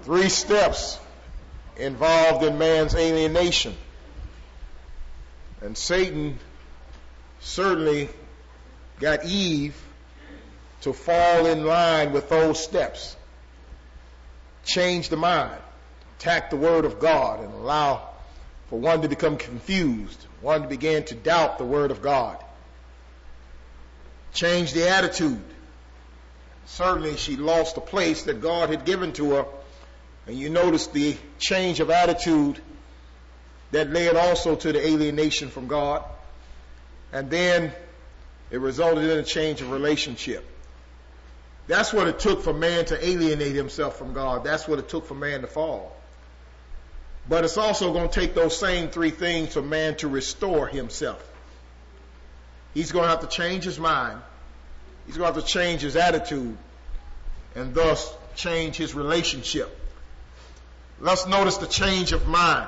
Three steps involved in man's alienation. And Satan certainly got Eve to fall in line with those steps. Change the mind, attack the word of God, and allow for one to become confused, one to begin to doubt the word of God. Change the attitude. Certainly she lost the place that God had given to her. And you notice the change of attitude that led also to the alienation from God. And then it resulted in a change of relationship. That's what it took for man to alienate himself from God. That's what it took for man to fall. But it's also going to take those same three things for man to restore himself. He's going to have to change his mind. He's going to have to change his attitude and thus change his relationship. Let's notice the change of mind.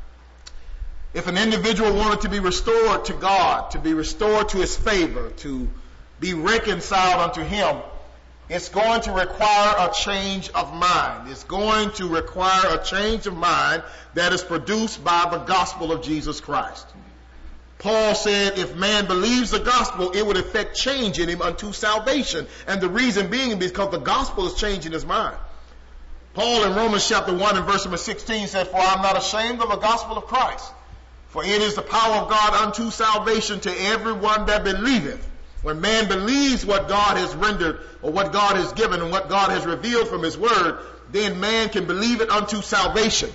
If an individual wanted to be restored to God, to be restored to his favor, to be reconciled unto him, it's going to require a change of mind. It's going to require a change of mind that is produced by the gospel of Jesus Christ. Paul said if man believes the gospel, it would effect change in him unto salvation. And the reason being because the gospel is changing his mind. Paul in Romans chapter 1 and verse number 16 said, "For I am not ashamed of the gospel of Christ, for it is the power of God unto salvation to everyone that believeth." When man believes what God has rendered or what God has given and what God has revealed from his word, then man can believe it unto salvation.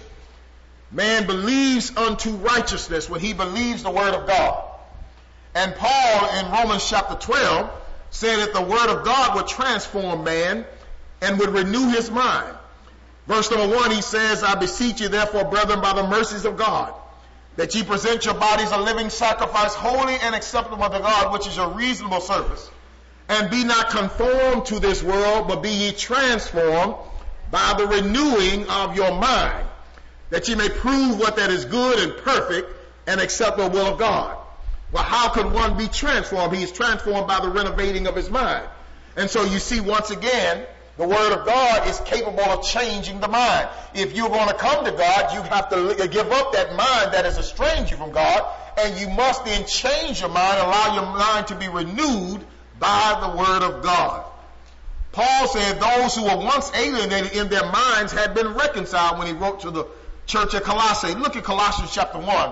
Man believes unto righteousness when he believes the word of God. And Paul in Romans chapter 12 said that the word of God would transform man and would renew his mind. Verse number 1, he says, "I beseech you therefore, brethren, by the mercies of God, that ye present your bodies a living sacrifice, holy and acceptable unto God, which is your reasonable service. And be not conformed to this world, but be ye transformed by the renewing of your mind, that ye may prove what that is good and perfect and acceptable will of God." Well, how could one be transformed? He is transformed by the renovating of his mind. And so you see, once again, the word of God is capable of changing the mind. If you're going to come to God, you have to give up that mind that has estranged you from God, and you must then change your mind, allow your mind to be renewed by the word of God. Paul said those who were once alienated in their minds had been reconciled when he wrote to the church at Colossae. Look at Colossians chapter 1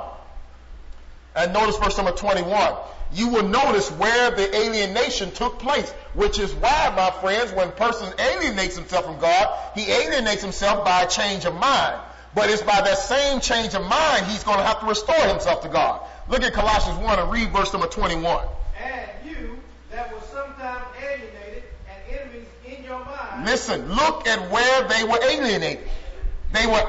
and notice verse number 21. You will notice where the alienation took place, which is why, my friends, when a person alienates himself from God, he alienates himself by a change of mind. But it's by that same change of mind he's going to have to restore himself to God. Look at Colossians 1 and read verse number 21. "And you that were sometime alienated and enemies in your mind." Listen, look at where they were alienated. They were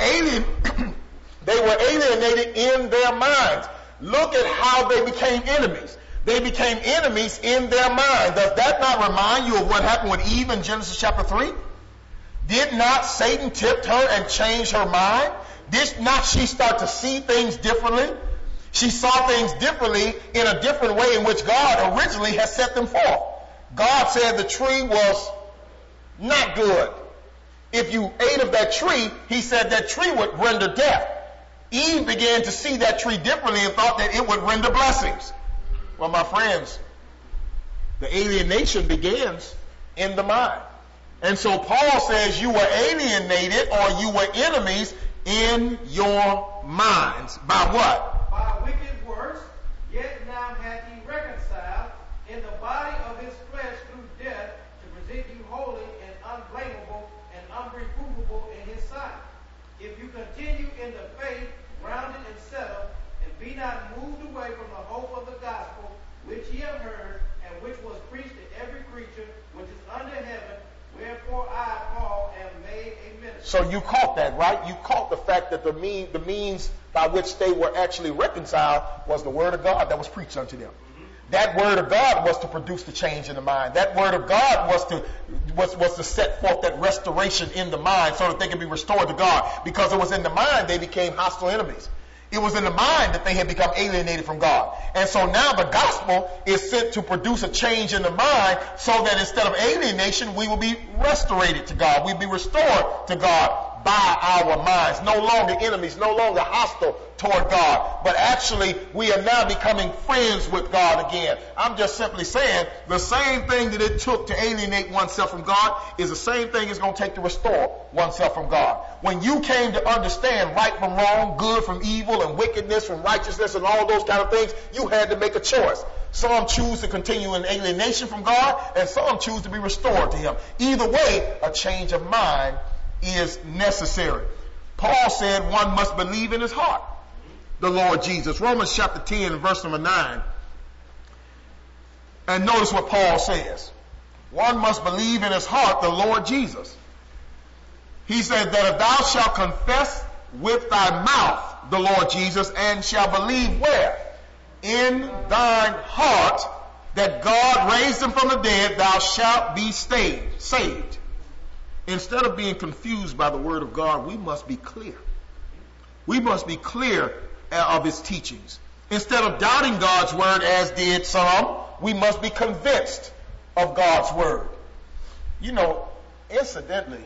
alienated in their minds. Look at how they became enemies. They became enemies in their mind. Does that not remind you of what happened with Eve in Genesis chapter 3? Did not Satan tempt her and change her mind? Did not she start to see things differently? She saw things differently in a different way in which God originally had set them forth. God said the tree was not good. If you ate of that tree, he said that tree would render death. Eve began to see that tree differently and thought that it would render blessings. Well, my friends, the alienation begins in the mind. And so Paul says you were alienated or you were enemies in your minds. By what? By wicked works, yet now hath he reconciled in the body of his flesh through death to present you holy and unblameable and unreprovable in his sight. If you continue in the faith, grounded and settled, and be not moved away from the hope of the gospel, which ye have heard, and which was preached to every creature which is under heaven, wherefore I, Paul, am made a minister. So you caught that, right? You caught the fact that the means by which they were actually reconciled was the word of God that was preached unto them. That word of God was to produce the change in the mind. That word of God was to set forth that restoration in the mind so that they could be restored to God. Because it was in the mind they became hostile enemies. It was in the mind that they had become alienated from God. And so now the gospel is sent to produce a change in the mind so that instead of alienation, we will be restored to God. We'll be restored to God by our minds. No longer enemies, no longer hostile toward God, but actually we are now becoming friends with God again. I'm just simply saying the same thing that it took to alienate oneself from God is the same thing it's going to take to restore oneself from God. When you came to understand right from wrong, good from evil, and wickedness from righteousness, and all those kind of things, you had to make a choice. Some choose to continue in alienation from God, and some choose to be restored to Him. Either way, a change of mind is necessary. Paul said one must believe in his heart the Lord Jesus. Romans chapter 10, verse number 9. And notice what Paul says. One must believe in his heart the Lord Jesus. He said that if thou shalt confess with thy mouth the Lord Jesus, and shalt believe where? In thine heart that God raised him from the dead, thou shalt be saved. Instead of being confused by the word of God, we must be clear. We must be clear of his teachings. Instead of doubting God's word as did some, we must be convinced of God's word. You know, incidentally,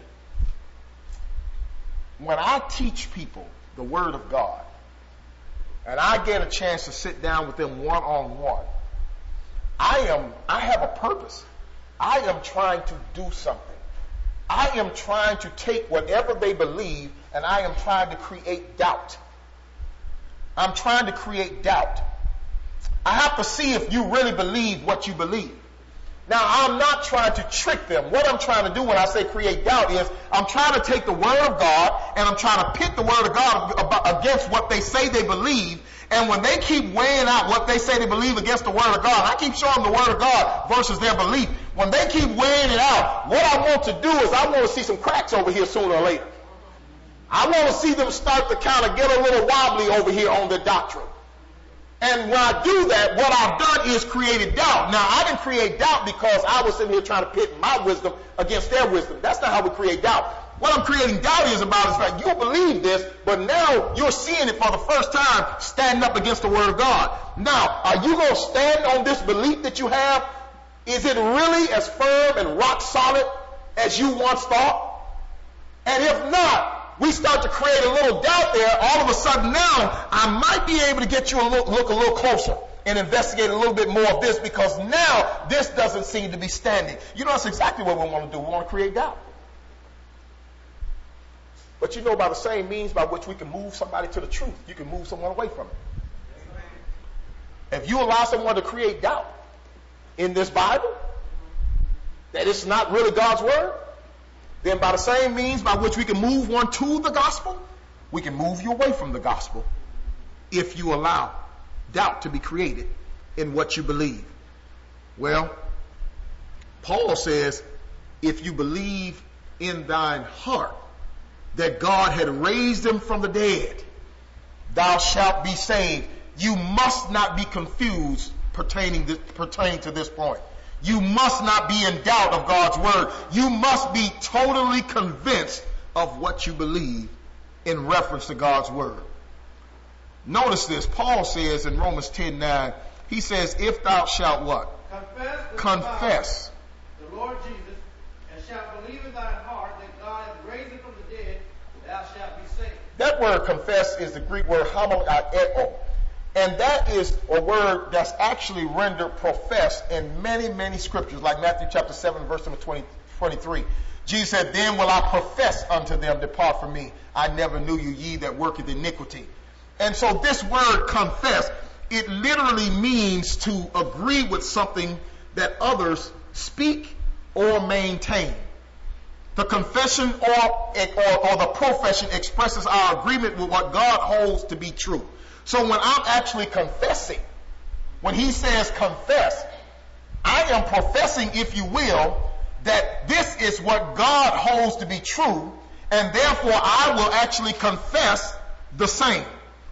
when I teach people the word of God, and I get a chance to sit down with them one-on-one, I have a purpose. I am trying to do something. I am trying to take whatever they believe, and I am trying to create doubt. I'm trying to create doubt. I have to see if you really believe what you believe. Now, I'm not trying to trick them. What I'm trying to do when I say create doubt is I'm trying to take the word of God and I'm trying to pit the word of God against what they say they believe. And when they keep weighing out what they say they believe against the word of God, I keep showing the word of God versus their belief. When they keep weighing it out, what I want to do is I want to see some cracks over here sooner or later. I want to see them start to kind of get a little wobbly over here on the doctrine. And when I do that, what I've done is created doubt. Now, I didn't create doubt because I was sitting here trying to pit my wisdom against their wisdom. That's not how we create doubt. What I'm creating doubt is about is like, you believe this, but now you're seeing it for the first time standing up against the word of God. Now, are you going to stand on this belief that you have? Is it really as firm and rock solid as you once thought? And if not, we start to create a little doubt there. All of a sudden now, I might be able to get you to look a little closer and investigate a little bit more of this, because now this doesn't seem to be standing. You know, that's exactly what we want to do. We want to create doubt. But you know, by the same means by which we can move somebody to the truth, you can move someone away from it. If you allow someone to create doubt in this Bible, that it's not really God's word, then by the same means by which we can move one to the gospel, we can move you away from the gospel if you allow doubt to be created in what you believe. Well, Paul says, if you believe in thine heart that God had raised him from the dead, thou shalt be saved. You must not be confused pertaining to this point. You must not be in doubt of God's word. You must be totally convinced of what you believe in reference to God's word. Notice this. Paul says in Romans 10:9, he says, if thou shalt what? Confess the Lord Jesus, and shalt believe in thine heart that God hath raised him from the dead, thou shalt be saved. That word confess is the Greek word homoleo. And that is a word that's actually rendered profess in many, many scriptures, like Matthew chapter 7, verse number 23. Jesus said, then will I profess unto them, depart from me. I never knew you, ye that worketh iniquity. And so this word confess, it literally means to agree with something that others speak or maintain. The confession or the profession expresses our agreement with what God holds to be true. So when I'm actually confessing, when he says confess, I am professing, if you will, that this is what God holds to be true, and therefore I will actually confess the same.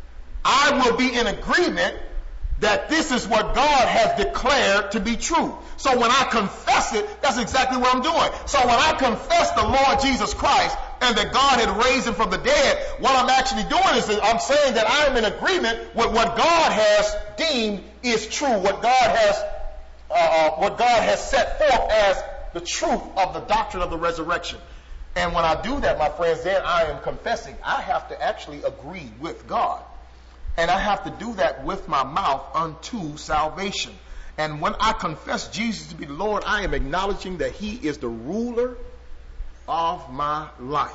I will be in agreement that this is what God has declared to be true. So when I confess it, that's exactly what I'm doing. So when I confess the Lord Jesus Christ and that God had raised him from the dead, what I'm actually doing is I'm saying that I am in agreement with what God has deemed is true, what God has set forth as the truth of the doctrine of the resurrection. And when I do that, my friends, then I am confessing. I have to actually agree with God. And I have to do that with my mouth unto salvation. And when I confess Jesus to be the Lord, I am acknowledging that he is the ruler of my life.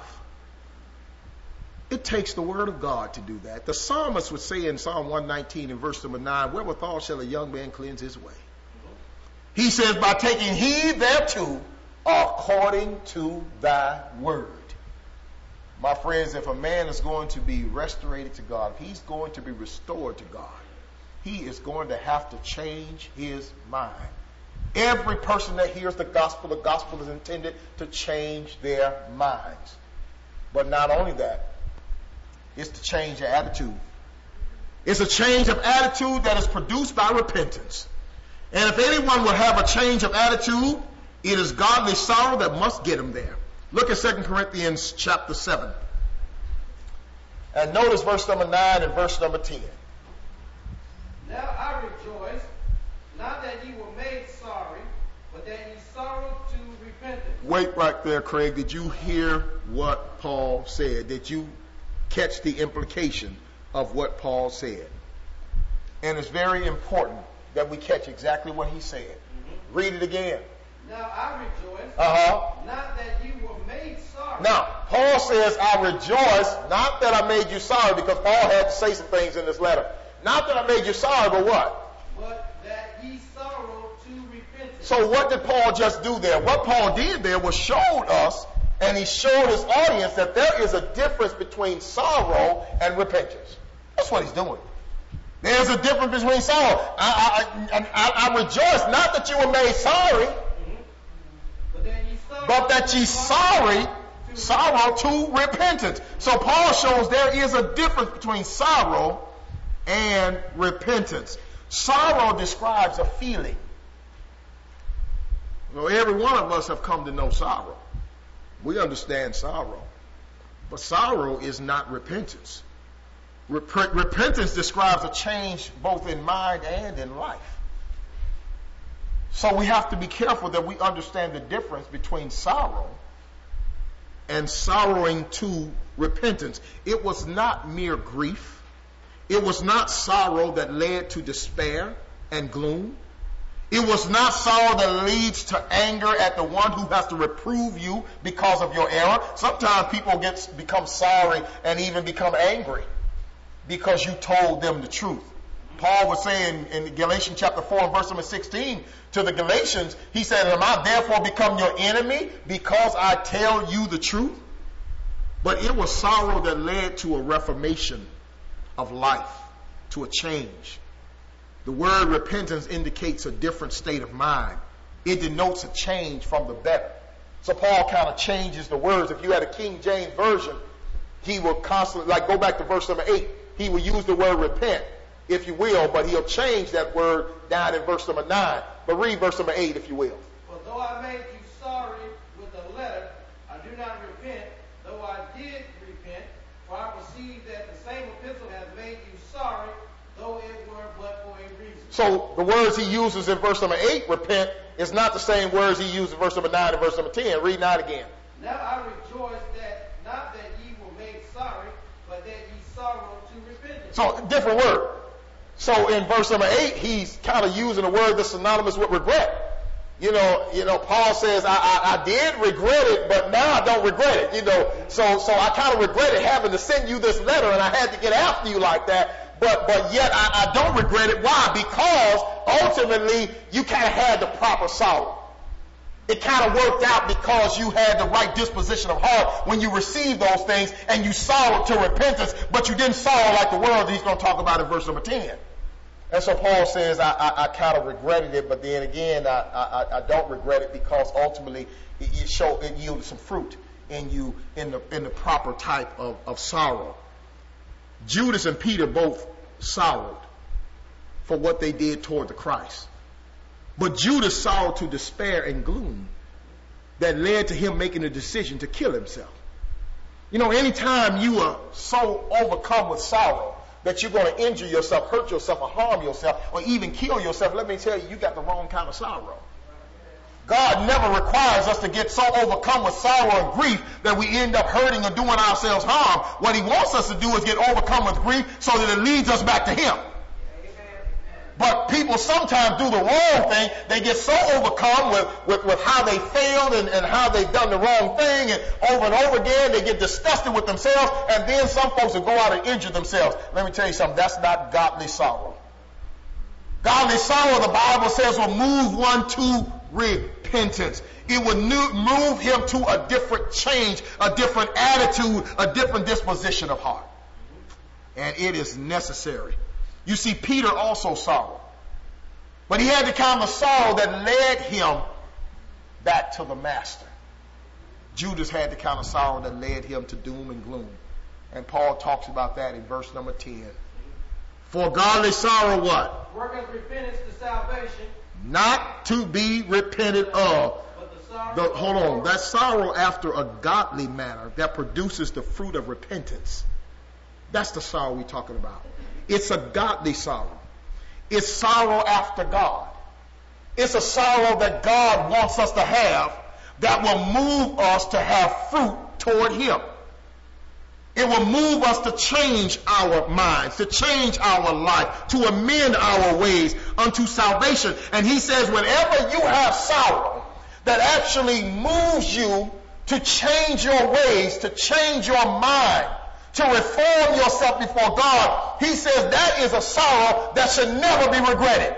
It takes the word of God to do that. The psalmist would say in Psalm 119 in verse number 9, wherewithal shall a young man cleanse his way? He says, by taking heed thereto according to thy word. My friends, if a man is going to be restored to God, if he's going to be restored to God, he is going to have to change his mind. Every person that hears the gospel is intended to change their minds. But not only that, it's to change their attitude. It's a change of attitude that is produced by repentance. And if anyone will have a change of attitude, it is godly sorrow that must get him there. Look at 2 Corinthians chapter 7. And notice verse number 9 and verse number 10. Now I rejoice, not that ye were made sorry, but that ye sorrowed to repentance. Wait right there, Craig. Did you hear what Paul said? Did you catch the implication of what Paul said? And it's very important that we catch exactly what he said. Mm-hmm. Read it again. Now I rejoice, not that you were made sorry. Now, Paul says, I rejoice, not that I made you sorry, because Paul had to say some things in this letter. Not that I made you sorry, but what? But that ye sorrow to repentance. So what did Paul just do there? What Paul did there was showed us, and he showed his audience that there is a difference between sorrow and repentance. That's what he's doing. There's a difference between sorrow. I rejoice, not that you were made sorry, but that ye sorrow to repentance. So Paul shows there is a difference between sorrow and repentance. Sorrow describes a feeling. Well, every one of us have come to know sorrow. We understand sorrow. But sorrow is not repentance. Repentance describes a change both in mind and in life. So we have to be careful that we understand the difference between sorrow and sorrowing to repentance. It was not mere grief. It was not sorrow that led to despair and gloom. It was not sorrow that leads to anger at the one who has to reprove you because of your error. Sometimes people become sorry and even become angry because you told them the truth. Paul was saying in Galatians chapter 4 and verse number 16 to the Galatians, he said, am I therefore become your enemy because I tell you the truth? But it was sorrow that led to a reformation of life, to a change. The word repentance indicates a different state of mind. It denotes a change from the better. So Paul kind of changes the words. If you had a King James version, he will constantly, like go back to verse number 8, he will use the word repent, if you will, but he'll change that word down in verse number 9. But read verse number 8, if you will. For though I made you sorry with a letter, I do not repent, though I did repent, for I perceive that the same epistle has made you sorry, though it were but for a reason. So the words he uses in verse number 8, repent, is not the same words he used in verse number 9 and verse number 10. Read 9 again. Now I rejoice that not that ye were made sorry, but that ye sorrow to repentance. So different word. So in verse number 8, he's kind of using a word that's synonymous with regret. You know, Paul says, I did regret it, but now I don't regret it. So I kind of regretted having to send you this letter, and I had to get after you like that. But yet I don't regret it. Why? Because ultimately you kind of had the proper sorrow. It kind of worked out because you had the right disposition of heart when you received those things, and you sorrowed to repentance, but you didn't sorrow like the world that he's going to talk about in verse number 10. And so Paul says, I kind of regretted it, but then again, I don't regret it because ultimately it yielded some fruit in you in the proper type of sorrow. Judas and Peter both sorrowed for what they did toward the Christ. But Judas sorrowed to despair and gloom that led to him making a decision to kill himself. Anytime you are so overcome with sorrow that you're going to injure yourself, hurt yourself, or harm yourself, or even kill yourself, let me tell you, you got the wrong kind of sorrow. God never requires us to get so overcome with sorrow and grief that we end up hurting or doing ourselves harm. What he wants us to do is get overcome with grief so that it leads us back to him. But people sometimes do the wrong thing. They get so overcome with how they failed and how they've done the wrong thing, and over again they get disgusted with themselves, and then some folks will go out and injure themselves. Let me tell you something, that's not godly sorrow. Godly sorrow, the Bible says, will move one to repentance. It would move him to a different change, a different attitude, a different disposition of heart. And it is necessary. You see, Peter also sorrowed. But he had the kind of sorrow that led him back to the master. Judas had the kind of sorrow that led him to doom and gloom. And Paul talks about that in verse number 10. For godly sorrow what? Worketh repentance to salvation. Not to be repented of. Hold on. That sorrow after a godly manner that produces the fruit of repentance. That's the sorrow we're talking about. It's a godly sorrow. It's sorrow after God. It's a sorrow that God wants us to have that will move us to have fruit toward him. It will move us to change our minds, to change our life, to amend our ways unto salvation. And he says whenever you have sorrow that actually moves you to change your ways, to change your mind, to reform yourself before God, he says that is a sorrow that should never be regretted.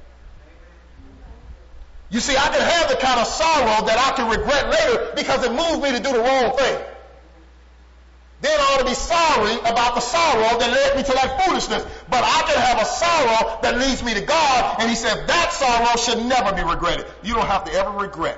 You see, I can have the kind of sorrow that I can regret later because it moves me to do the wrong thing. Then I ought to be sorry about the sorrow that led me to that foolishness. But I can have a sorrow that leads me to God, and he said that sorrow should never be regretted. You don't have to ever regret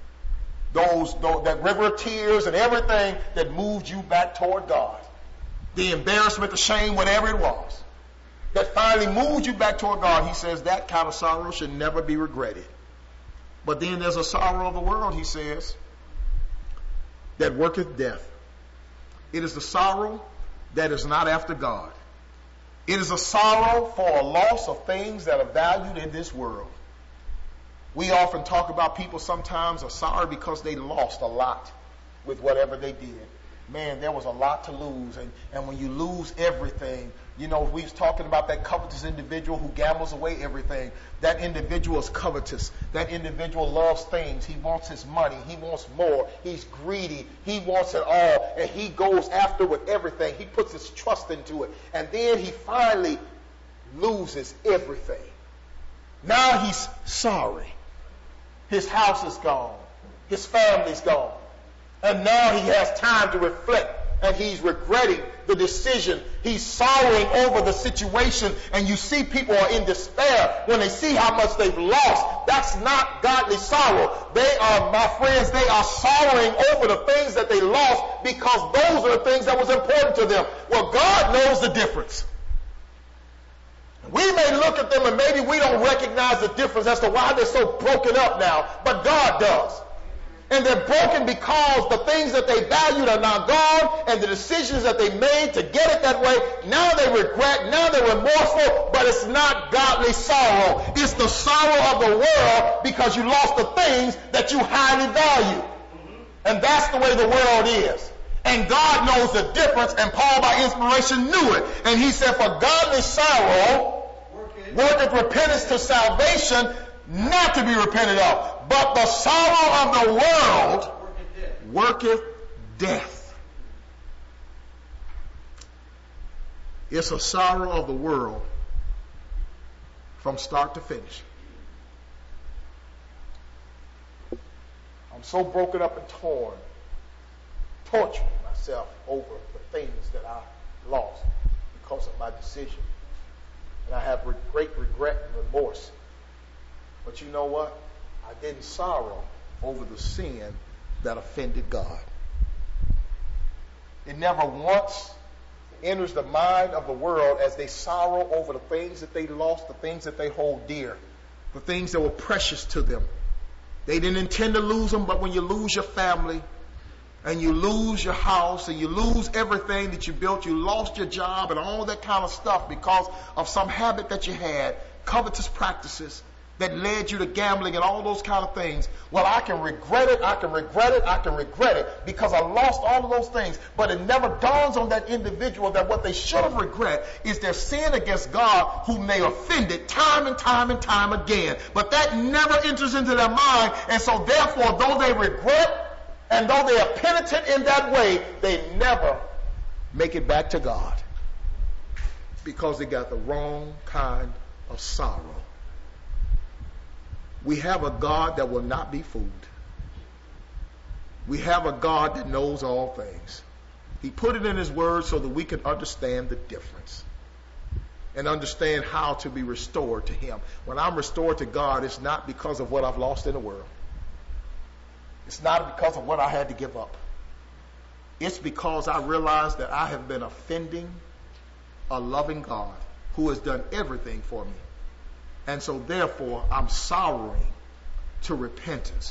that river of tears and everything that moved you back toward God. The embarrassment, the shame, whatever it was, that finally moved you back toward God. He says that kind of sorrow should never be regretted. But then there's a sorrow of the world, he says, that worketh death. It is the sorrow that is not after God. It is a sorrow for a loss of things that are valued in this world. We often talk about people sometimes are sorry because they lost a lot with whatever they did. Man, there was a lot to lose. And when you lose everything, you know, we was talking about that covetous individual who gambles away everything. That individual is covetous. That individual loves things. He wants his money. He wants more. He's greedy. He wants it all. And he goes after with everything. He puts his trust into it. And then he finally loses everything. Now he's sorry. His house is gone. His family's gone. And now he has time to reflect, and he's regretting the decision. He's sorrowing over the situation, and you see people are in despair when they see how much they've lost. That's not godly sorrow. They are, my friends, they are sorrowing over the things that they lost because those are the things that was important to them. Well, God knows the difference. We may look at them and maybe we don't recognize the difference as to why they're so broken up now, but God does. And they're broken because the things that they valued are now gone, and the decisions that they made to get it that way, now they regret, now they're remorseful, but it's not godly sorrow. It's the sorrow of the world because you lost the things that you highly value. And that's the way the world is. And God knows the difference, and Paul by inspiration knew it. And he said, for godly sorrow worketh repentance to salvation, not to be repented of. But the sorrow of the world worketh death. It's a sorrow of the world from start to finish. I'm so broken up and torturing myself over the things that I lost because of my decision. And I have great regret and remorse. But you know what? I didn't sorrow over the sin that offended God. It never once enters the mind of the world as they sorrow over the things that they lost, the things that they hold dear, the things that were precious to them. They didn't intend to lose them, but when you lose your family and you lose your house and you lose everything that you built, you lost your job and all that kind of stuff because of some habit that you had, covetous practices, that led you to gambling and all those kind of things. Well, I can regret it, I can regret it, I can regret it because I lost all of those things. But it never dawns on that individual that what they should have regret is their sin against God, whom they offended time and time and time again. But that never enters into their mind, and so therefore, though they regret and though they are penitent in that way, they never make it back to God because they got the wrong kind of sorrow. We have a God that will not be fooled. We have a God that knows all things. He put it in his word so that we can understand the difference and understand how to be restored to him. When I'm restored to God, it's not because of what I've lost in the world. It's not because of what I had to give up. It's because I realized that I have been offending a loving God who has done everything for me. And so therefore, I'm sorrowing to repentance.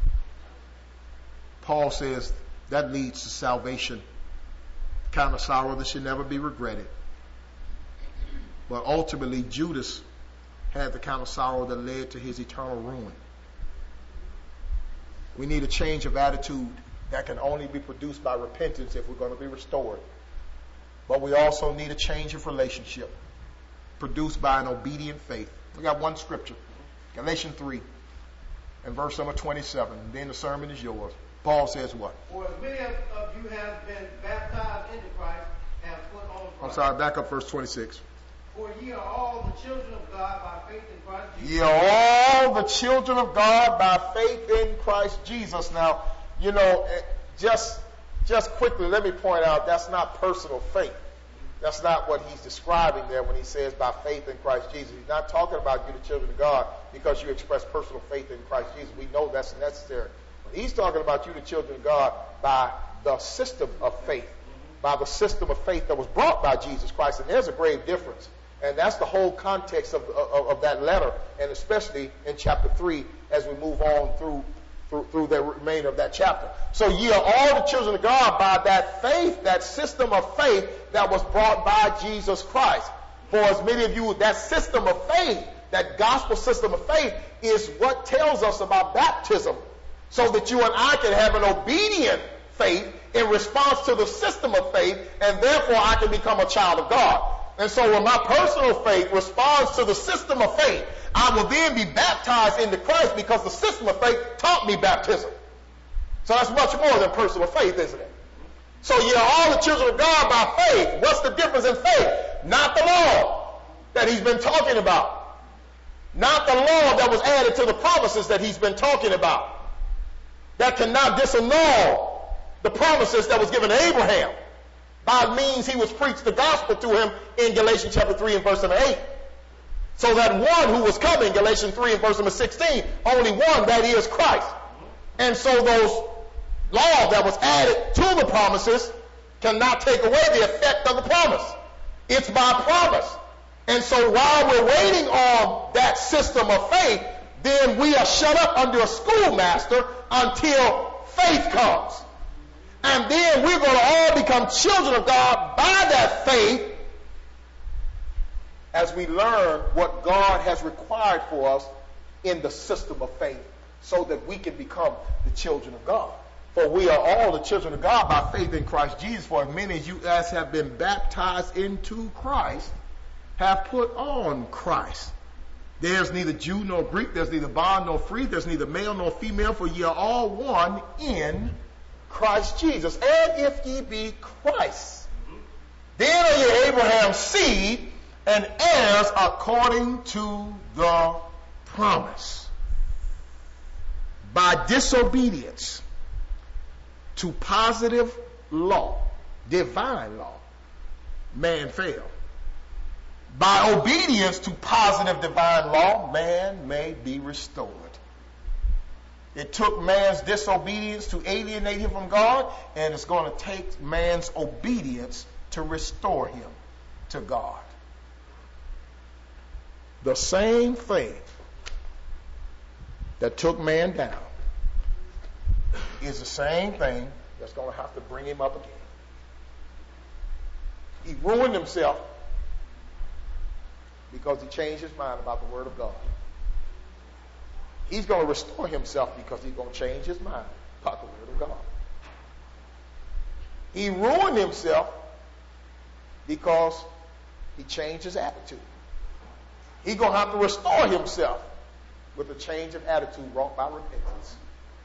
Paul says that leads to salvation, kind of sorrow that should never be regretted. But ultimately, Judas had the kind of sorrow that led to his eternal ruin. We need a change of attitude that can only be produced by repentance if we're going to be restored. But we also need a change of relationship produced by an obedient faith. We got one scripture, Galatians 3 and verse number 27. And then the sermon is yours. Paul says what? For as many of you have been baptized into Christ, have put on Christ. I'm sorry, back up verse 26. For ye are all the children of God by faith in Christ Jesus. Ye are all the children of God by faith in Christ Jesus. Now, you know, just quickly, let me point out that's not personal faith. That's not what he's describing there when he says by faith in Christ Jesus. He's not talking about you, the children of God, because you express personal faith in Christ Jesus. We know that's necessary. But he's talking about you, the children of God, by the system of faith, by the system of faith that was brought by Jesus Christ. And there's a grave difference. And that's the whole context of that letter, and especially in chapter 3 as we move on through the remainder of that chapter. So ye are all the children of God by that faith, that system of faith that was brought by Jesus Christ. For as many of you, that system of faith, that gospel system of faith is what tells us about baptism, so that you and I can have an obedient faith in response to the system of faith, and therefore I can become a child of God. And so when my personal faith responds to the system of faith, I will then be baptized into Christ because the system of faith taught me baptism. So that's much more than personal faith, isn't it? So you're all the children of God by faith. What's the difference in faith? Not the law that he's been talking about. Not the law that was added to the promises that he's been talking about. That cannot disannul the promises that was given to Abraham. By means he was preached the gospel to him in Galatians chapter 3 and verse number 8. So that one who was coming, Galatians 3 and verse number 16, only one, that is Christ. And so those laws that was added to the promises cannot take away the effect of the promise. It's by promise. And so while we're waiting on that system of faith, then we are shut up under a schoolmaster until faith comes. And then we're going to all become children of God by that faith as we learn what God has required for us in the system of faith so that we can become the children of God. For we are all the children of God by faith in Christ Jesus. For as many as you as have been baptized into Christ have put on Christ. There's neither Jew nor Greek, there's neither bond nor free, there's neither male nor female, for ye are all one in Christ Jesus. And if ye be Christ, then are ye Abraham's seed and heirs according to the promise. By disobedience to positive law, divine law, man fell. By obedience to positive divine law, man may be restored. It took man's disobedience to alienate him from God, and it's going to take man's obedience to restore him to God. The same thing that took man down is the same thing that's going to have to bring him up again. He ruined himself because he changed his mind about the Word of God. He's going to restore himself because he's going to change his mind by the word of God. He ruined himself because he changed his attitude. He's going to have to restore himself with a change of attitude wrought by repentance.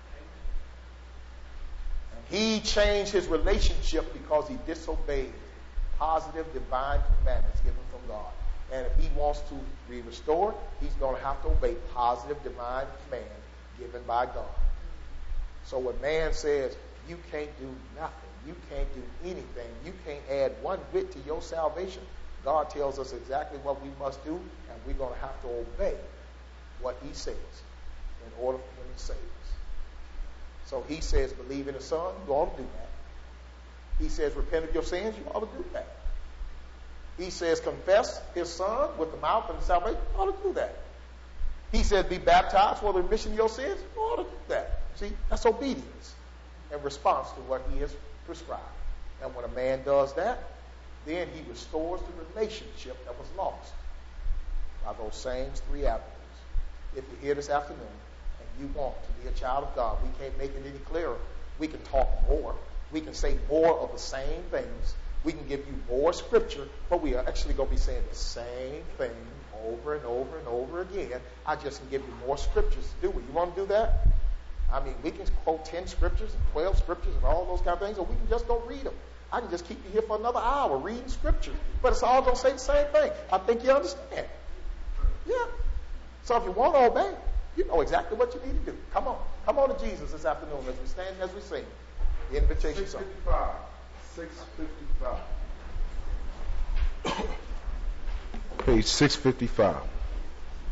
And he changed his relationship because he disobeyed positive divine commandments given from God. And if he wants to be restored, he's going to have to obey positive divine command given by God. So when man says, you can't do nothing, you can't do anything, you can't add one bit to your salvation, God tells us exactly what we must do, and we're going to have to obey what he says in order for him to save us. So he says, believe in the Son, you ought to do that. He says, repent of your sins, you ought to do that. He says, confess his Son with the mouth and the salvation, you ought to do that. He says, be baptized for the remission of your sins, you ought to do that. See, that's obedience in response to what he has prescribed. And when a man does that, then he restores the relationship that was lost by those same three avenues. If you're here this afternoon and you want to be a child of God, we can't make it any clearer. We can talk more. We can say more of the same things. We can give you more scripture, but we are actually going to be saying the same thing over and over and over again. I just can give you more scriptures to do it. You want to do that? I mean, we can quote 10 scriptures and 12 scriptures and all those kind of things, or we can just go read them. I can just keep you here for another hour reading scriptures, but it's all going to say the same thing. I think you understand. Yeah. So if you want to obey, you know exactly what you need to do. Come on. Come on to Jesus this afternoon as we stand, as we sing the invitation song. 655. Page 655.